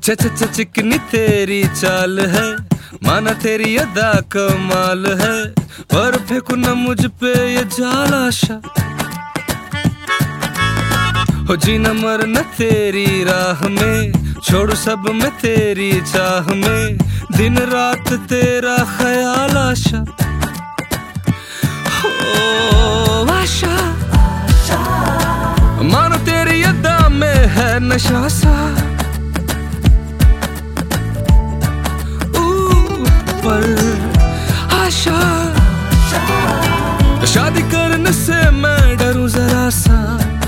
चिकनी तेरी चाल है, माना तेरी अदा कमाल है, पर फेंकू न मुझ पे ये जाल आशा। हो जीना मरना तेरी राह में, छोड़ू सब मैं तेरी चाह में, दिन रात तेरा ख्याल आशा। हो आशा मानो तेरी अदा में है नशा सा, पर आशा शादी करने से मैं डरूं जरा सा।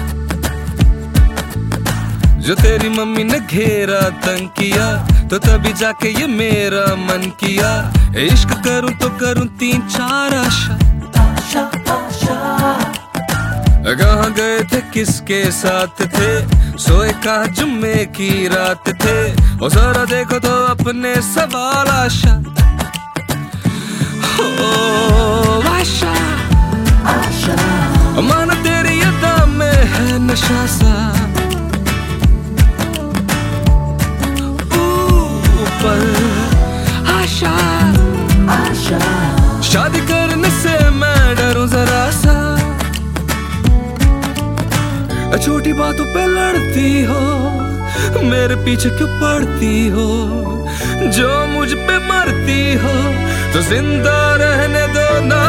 जो तेरी मम्मी ने घेरा तंग किया, तो तभी जाके ये मेरा मन किया, इश्क करूं तो करूं 3-4 आशा। कहाँ गए थे किसके साथ थे, सोए कहाँ जुम्मे की रात थे, ओ जरा देखो तो अपने सवाल आशा। ओ आशा मानो तेरी अदा में है नशा सा, ऊपर आशा शादी करने से मैं डरूं जरा सा। छोटी बातों पे लड़ती हो, मेरे पीछे क्यों पड़ती हो, जो मुझ पे मरती हो तो जिंदा रहने दो ना।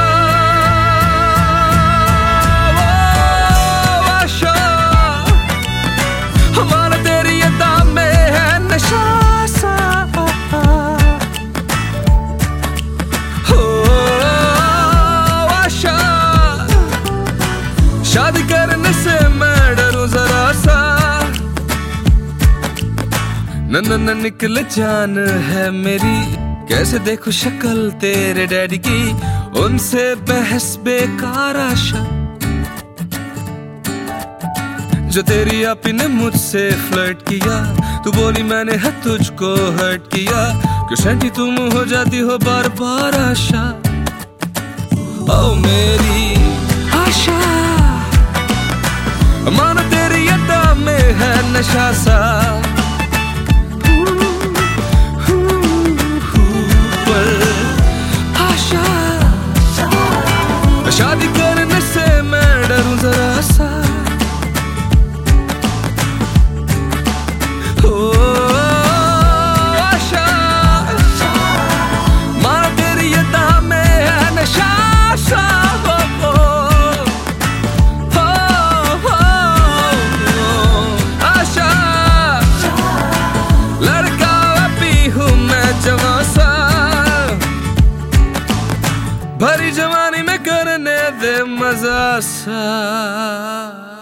आशा हमारा तेरी अदा में है नशा सा। हो आशा शादी करने से मैं डरूं जरा सा। न निकले जान है मेरी, कैसे देखो शक्ल तेरे डैडी की, उनसे बहस बेकार आशा। जो तेरी आपी ने मुझसे फ्लर्ट किया, तू बोली मैंने है तुझको हर्ट किया, क्यों सेंटी तुम हो जाती हो बार बार आशा। ओ मेरी आशा मानो तेरी अदा में है नशा सा, शादी करने से मैं डरूं जरा सा। हो आशा मानो तेरी अदा में है नशा सा। आशा लड़का अभी हूँ मैं जवां सा, भरी जवानी में करने दे मजा सा।